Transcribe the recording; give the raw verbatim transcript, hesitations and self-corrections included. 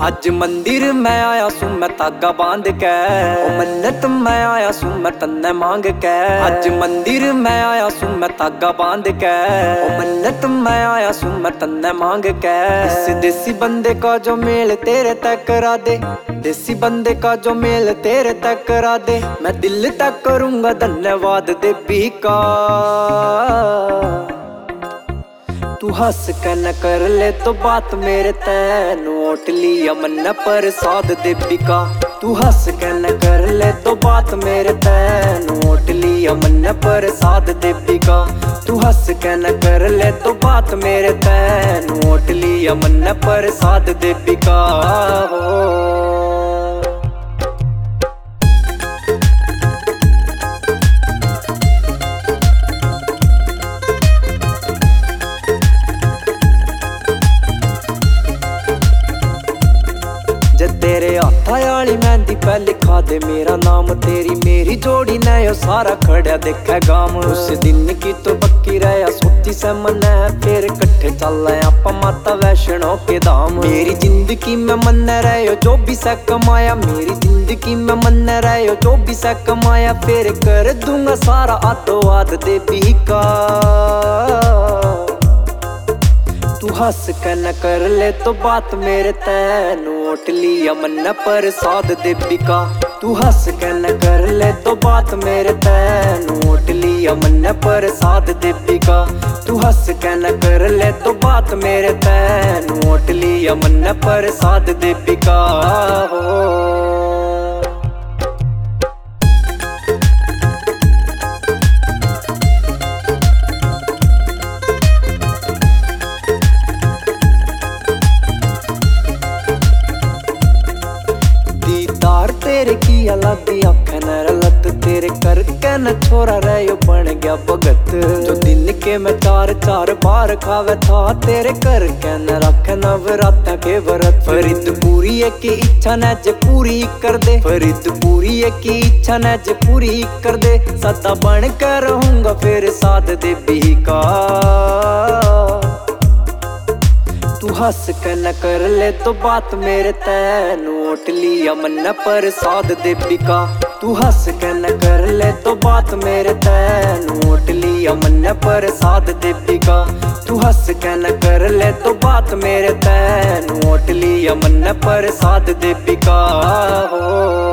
अज मंदिर मैं आया सू मैं धागा बांध के, ओ मन्नत मैं आया सू मैं तन्ने मांग के। अज मंदिर मैं आया सू मैं धागा बांध के, ओ मन्नत मैं आया सू मैं तन्ने मांग के। इस देसी बंदे का जो मेल तेरे तक करा दे, देसी बंदे का जो मेल तेरे तक करा दे, मैं दिल तक करूंगा धन्यवाद देवी का। तू हंस के न कर ले तो बात मेरे तैनू ओट लिया मन प्रसाद देवी का। तू हंस के न कर ले तो बात मेरे तैनू ओट लिया मन प्रसाद देवी का। तू हंस के न कर ले तो बात मेरे तैनू ओट लिया मन प्रसाद देवी का। तेरे हाथा आली मेहंदी पे लिखा दे मेरा नाम, तेरी मेरी जोड़ी ने यो सारा खड़ा देखा गाम। उस दिन की तो पक्की रहा सोची से मन है, फिर कट्ठे चल आप माता वैष्णो के धाम। मेरी जिंदगी में मन रहे जो भी से कमाया, मेरी जिंदगी में मन रहे जो भी से कमाया, फिर कर दूंगा सारा आतोवाद देवी का। तू हंस के न कर ले तो बात मेरे तैनू ओट लिया मन प्रसाद देवी का। तू हंस के न कर ले तो बात मेरे तैनू ओट लिया मन प्रसाद देवी का। तू हंस के न कर ले तो बात मेरे तैनू ओट लिया मन प्रसाद देवी का। तेरे की अलग आखन रलत, तेरे करके न छोरा रहो बन गया भगत। जो दिन के मैं चार चार बार खावे था, तेरे करके न रख नवरात के व्रत। फरीदपुरी की इच्छा न जे पूरी कर दे, फरीदपुरी की इच्छा न जे पूरी कर दे, सदा बन कर रहूंगा फिर साथ देवी का। तू हंस के न कर ले तो बात मेरे तैनू ओट लिया मन प्रसाद देवी का। तू हंस के न कर ले तो बात मेरे तैनू ओट लिया मन प्रसाद देवी का। तू हंस के न कर ले तो बात मेरे तैनू ओट लिया मन प्रसाद देवी का।